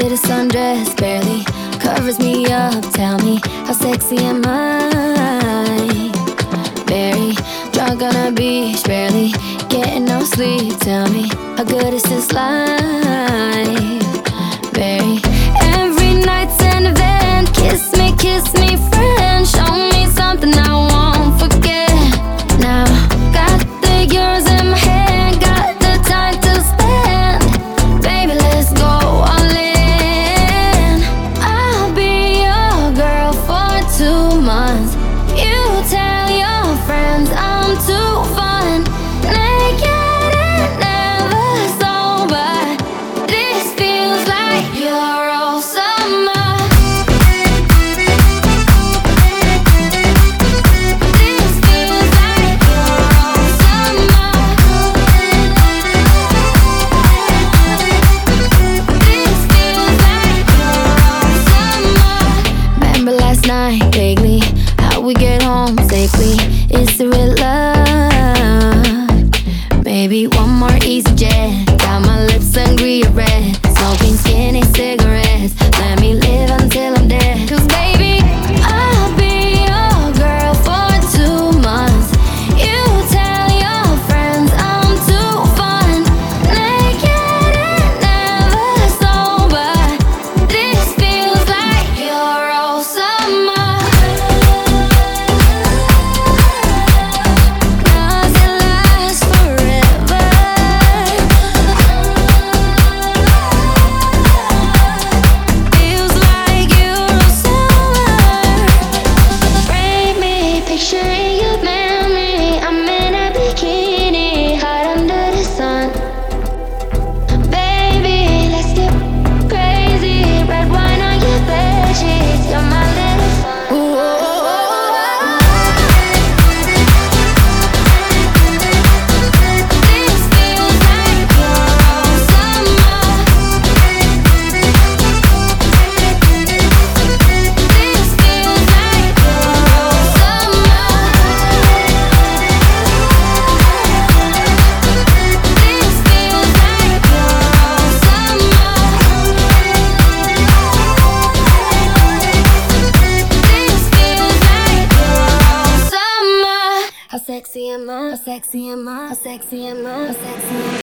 latest sundress barely covers me up. Tell me, how sexy am I? Very drunk on a beach, barely getting no sleep. Tell me, how good is this life? Very every night's an event. Kiss me, friend. Show me something I won't forget. Now, got the euros in my hand, got the time to spend. Baby, let's go all in. I'll be your girl for 2 months. You tell your friends I'm too fun. Naked and never sober. This feels like you're all summer. This feels like you're all summer. This feels like you're all summer. Remember last night vaguely, how we get home safely. Is it really